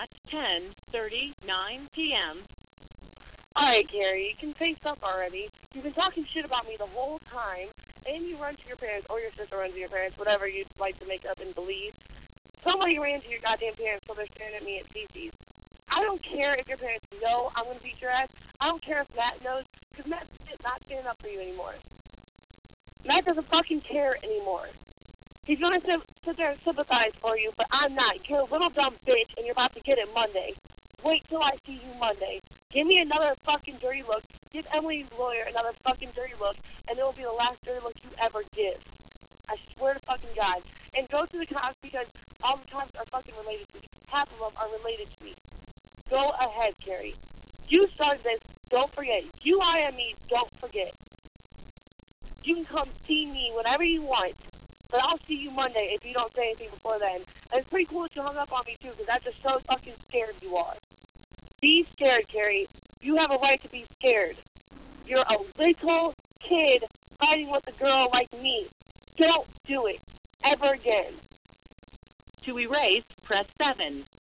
at 10:39 p.m. Alright, Gary, you can face up already. You've been talking shit about me the whole time, and you run to your parents, or your sister runs to your parents, whatever you'd like to make up and believe. Somebody ran to your goddamn parents, so they're staring at me at CC's. I don't care if your parents know I'm going to beat your ass. I don't care if Matt knows, because Matt's not standing up for you anymore. Matt doesn't fucking care anymore. He's going to sit there and sympathize for you, but I'm not. You're a little dumb bitch, and you're about to get it Monday. Wait till I see you Monday. Give me another fucking dirty look. Give Emily's lawyer another fucking dirty look, and it will be the last dirty look you ever give. I swear to fucking God. And go to the cops, because all the cops are fucking related to me. Half of them are related to me. Go ahead, Carrie. You started this. Don't forget. You lied on me. Don't forget. You can come see me whenever you want. But I'll see you Monday if you don't say anything before then. And it's pretty cool that you hung up on me, too, because that just shows fucking scared you are. Be scared, Carrie. You have a right to be scared. You're a little kid fighting with a girl like me. Don't do it. Ever again. To erase, press 7.